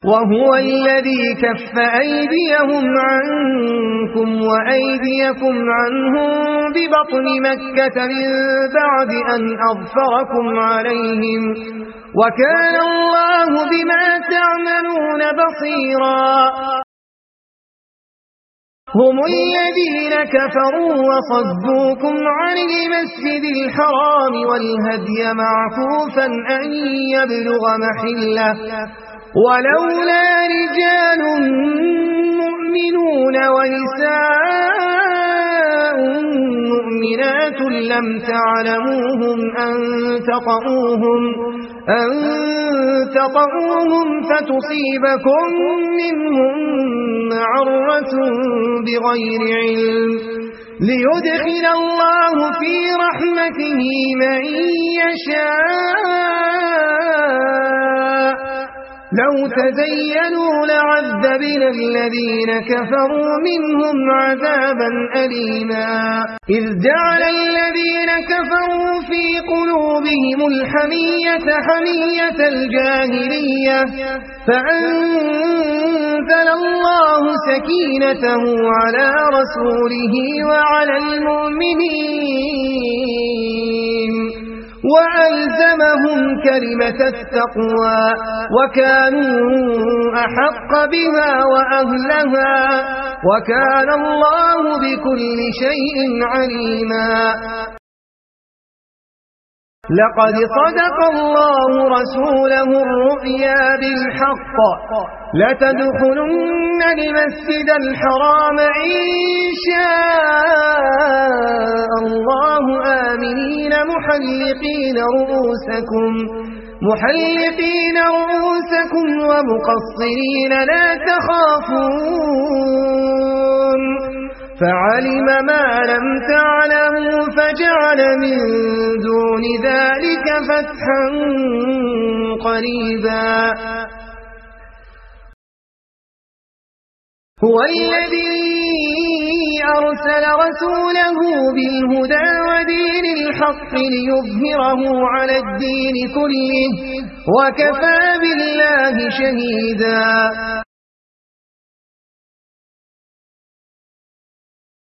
وهو الذي كف أيديهم عنكم وأيديكم عنهم ببطن مكة من بعد أن أظفركم عليهم وكان الله بما تعملون بصيرا. هم الذين كفروا وصدوكم عن المسجد الحرام والهدي معكوفا أن يبلغ محله ولولا رجال مؤمنون ونساء مؤمنات لم تعلموهم أن تطؤوهم فتصيبكم منهم معرة بغير علم ليدخل الله في رحمته من يشاء لو تزينوا لعذبنا الذين كفروا منهم عذابا أليما. إذ جعل الذين كفروا في قلوبهم الحمية حمية الجاهلية فأنزل الله سكينته على رسوله وعلى المؤمنين وألزمهم كلمة التقوى وكانوا أحق بها وأهلها وكان الله بكل شيء عليما. لقد صدق الله رسوله الرؤيا بالحق لتدخلن المسجد الحرام إن شاء الله آمنين محلقين رؤوسكم ومقصرين لا تخافون فعلم ما لم تعلموا فجعل من دون ذلك فتحا قريبا. هو الذي أرسل رسوله بالهدى ودين الحق ليظهره على الدين كله وكفى بالله شهيدا.